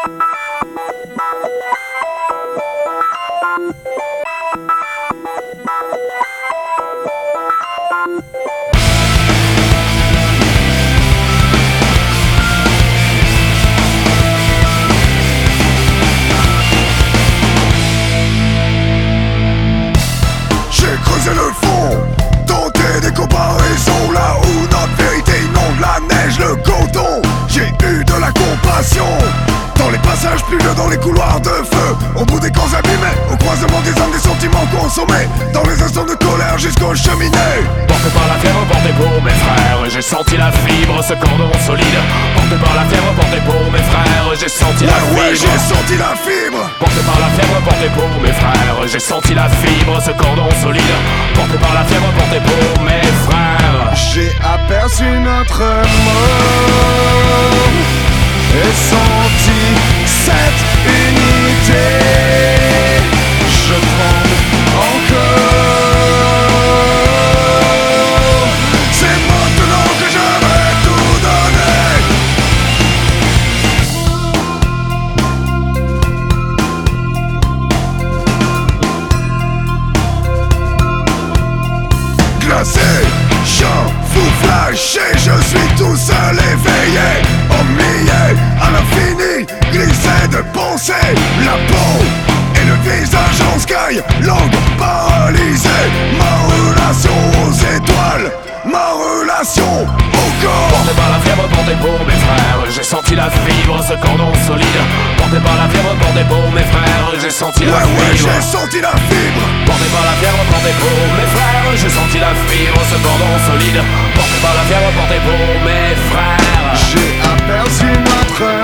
J'ai le fond, tenter des comparaisons là où notre vérité inonde la neige, le coton. J'ai eu de la compassion dans les passages pluvieux, dans les couloirs de feu, au bout des camps abîmés, au croisement des âmes, des sentiments consommés, dans les instants de colère jusqu'aux cheminées. Porté par la fièvre, porté pour mes frères, j'ai senti la fibre, ce cordon solide. Porté par la fièvre, porté pour mes frères, j'ai senti la fibre. Ouais, j'ai senti la fibre. Porté par la fièvre, porté pour mes frères, j'ai senti la fibre, ce cordon solide. Porté par la fièvre, porté pour mes frères. J'ai aperçu notre mort et senti cette unité. Je tremble encore. C'est maintenant que je vais tout donner. Glacé, chien, fou flashé, je suis tout seul éveillé, ennuyé à l'infini, glissé de pensée, la peau et le visage en sky, langue paralysée, ma relation aux étoiles, ma relation au corps. Porté par la fièvre, porté pour mes frères, j'ai senti la fibre, ce cordon solide. Porté par la fièvre, porté pour mes frères, j'ai senti la fibre. Ouais, j'ai senti la fibre. Porté par la fièvre, porté pour mes frères, j'ai senti la fibre, ce cordon solide. Porté par la fièvre, porté pour mes frères. J'ai aperçu notre